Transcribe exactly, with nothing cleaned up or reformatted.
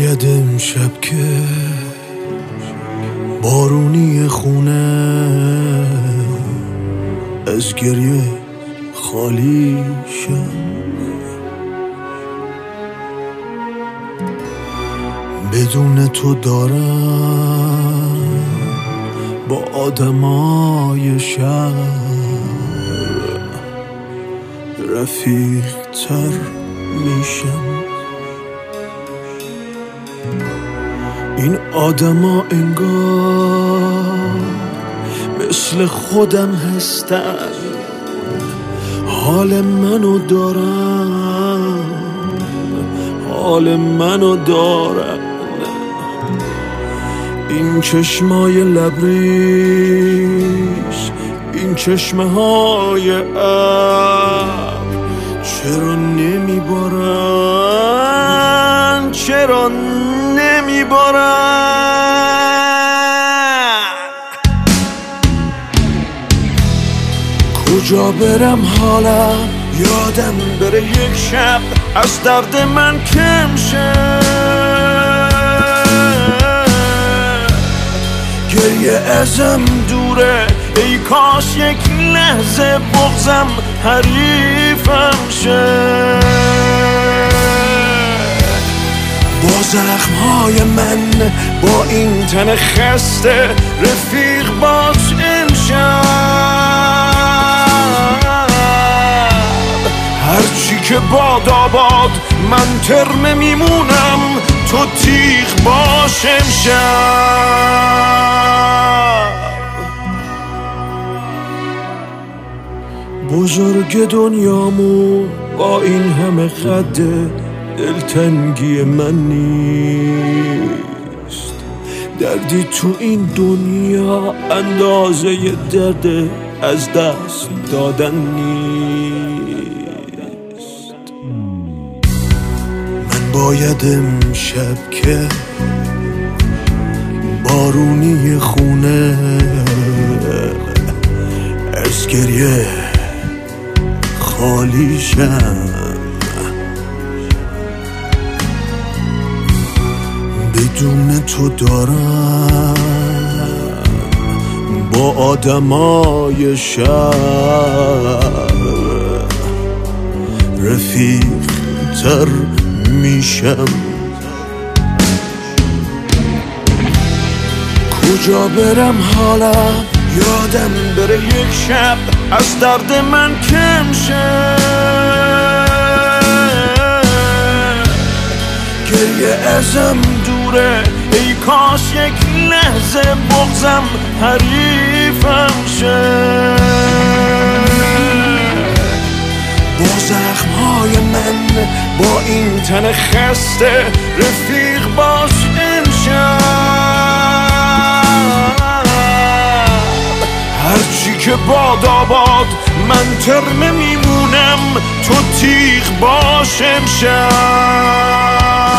باید امشب که بارونی خونه از گریه خالی شم، بدون تو دارم با آدمای شهر رفیق تر میشم. این آدما انگار مثل خودم هستن، حال منو دارن، حال منو دارن. این چشمای لبریز، این چشمه های ابر چرا نمیبارن، چرا نمیبارن؟ کجا برم حالم یادم بره یک شب از درد من کم شه، گریه ازم دوره ای کاش یک لحظه بغضم حریفم شه. با زخمهای من با این تن خسته رفیق باش امشب، هرچی که باد آباد من ترمه میمونم، تو تیغ باش امشب. بزرگ دنیامو با این همه خد دلتنگی من نیست، دردی تو این دنیا اندازه درد از دست دادن نیست. من باید امشب که بارونی خونه از گریه خالی شم، بدون تو دارم با آدمای شهر رفیق تر میشم. کجا برم حالم یادم بره یک شب از درد من کم شه، گریه ازم دوره ای کاش یک لحظه بغضم حریفم شه. با زخمهای من با این تن خسته رفیق باش امشب، هرچی که باد آباد من ترمه میمونم، تو تیغ باش امشب.